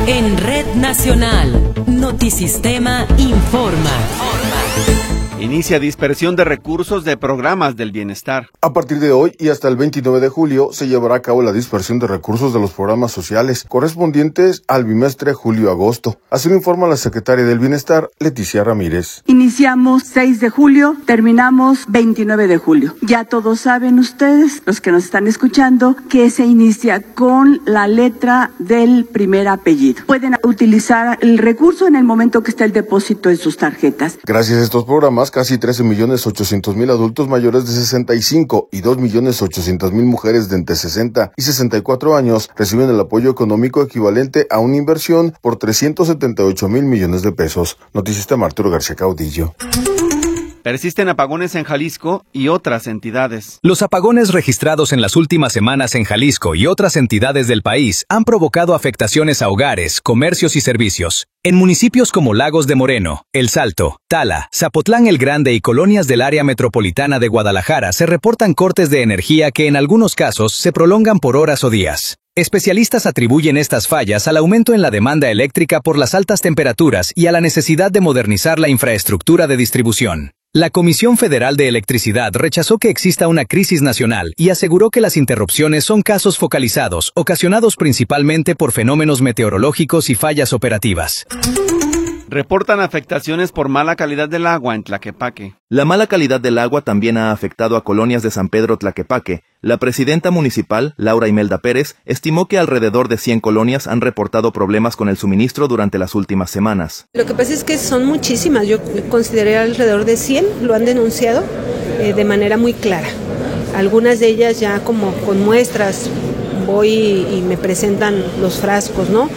En Red Nacional, Notisistema informa. Inicia dispersión de recursos de programas del bienestar. A partir de hoy y hasta el 29 de julio se llevará a cabo la dispersión de recursos de los programas sociales correspondientes al bimestre julio-agosto. Así lo informa la secretaria del Bienestar, Leticia Ramírez. Iniciamos 6 de julio, terminamos 29 de julio. Ya todos saben ustedes, los que nos están escuchando, que se inicia con la letra del primer apellido. Pueden utilizar el recurso en el momento que está el depósito en sus tarjetas. Gracias a estos programas, casi 13.800.000 adultos mayores de 65 y 2.800.000 mujeres de entre 60 y 64 años reciben el apoyo económico equivalente a una inversión por 378.000 millones de pesos. Notisistema Arturo García Caudillo. Persisten apagones en Jalisco y otras entidades. Los apagones registrados en las últimas semanas en Jalisco y otras entidades del país han provocado afectaciones a hogares, comercios y servicios. En municipios como Lagos de Moreno, El Salto, Tala, Zapotlán el Grande y colonias del área metropolitana de Guadalajara se reportan cortes de energía que en algunos casos se prolongan por horas o días. Especialistas atribuyen estas fallas al aumento en la demanda eléctrica por las altas temperaturas y a la necesidad de modernizar la infraestructura de distribución. La Comisión Federal de Electricidad rechazó que exista una crisis nacional y aseguró que las interrupciones son casos focalizados, ocasionados principalmente por fenómenos meteorológicos y fallas operativas. Reportan afectaciones por mala calidad del agua en Tlaquepaque. La mala calidad del agua también ha afectado a colonias de San Pedro Tlaquepaque. La presidenta municipal, Laura Imelda Pérez, estimó que alrededor de 100 colonias han reportado problemas con el suministro durante las últimas semanas. Lo que pasa es que son muchísimas, yo consideré alrededor de 100, lo han denunciado de manera muy clara. Algunas de ellas ya como con muestras, voy y me presentan los frascos, ¿no?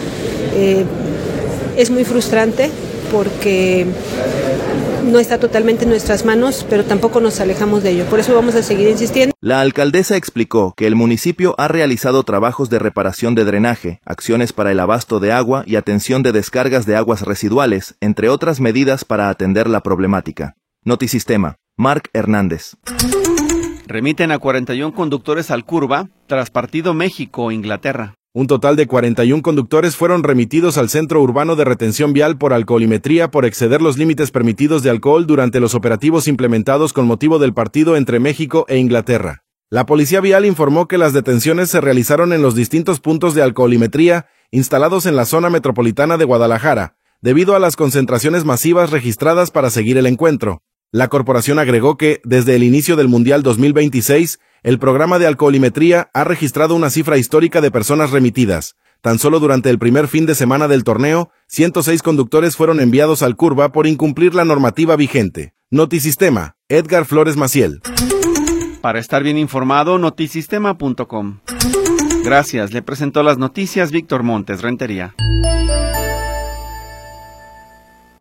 Es muy frustrante porque no está totalmente en nuestras manos, pero tampoco nos alejamos de ello. Por eso vamos a seguir insistiendo. La alcaldesa explicó que el municipio ha realizado trabajos de reparación de drenaje, acciones para el abasto de agua y atención de descargas de aguas residuales, entre otras medidas para atender la problemática. Notisistema, Marc Hernández. Remiten a 41 conductores al Curva tras partido México-Inglaterra. Un total de 41 conductores fueron remitidos al Centro Urbano de Retención Vial por alcoholimetría por exceder los límites permitidos de alcohol durante los operativos implementados con motivo del partido entre México e Inglaterra. La Policía Vial informó que las detenciones se realizaron en los distintos puntos de alcoholimetría instalados en la zona metropolitana de Guadalajara, debido a las concentraciones masivas registradas para seguir el encuentro. La corporación agregó que, desde el inicio del Mundial 2026, el programa de alcoholimetría ha registrado una cifra histórica de personas remitidas. Tan solo durante el primer fin de semana del torneo, 106 conductores fueron enviados al Curva por incumplir la normativa vigente. Notisistema, Edgar Flores Maciel. Para estar bien informado, notisistema.com. Gracias, le presentó las noticias Víctor Montes Rentería.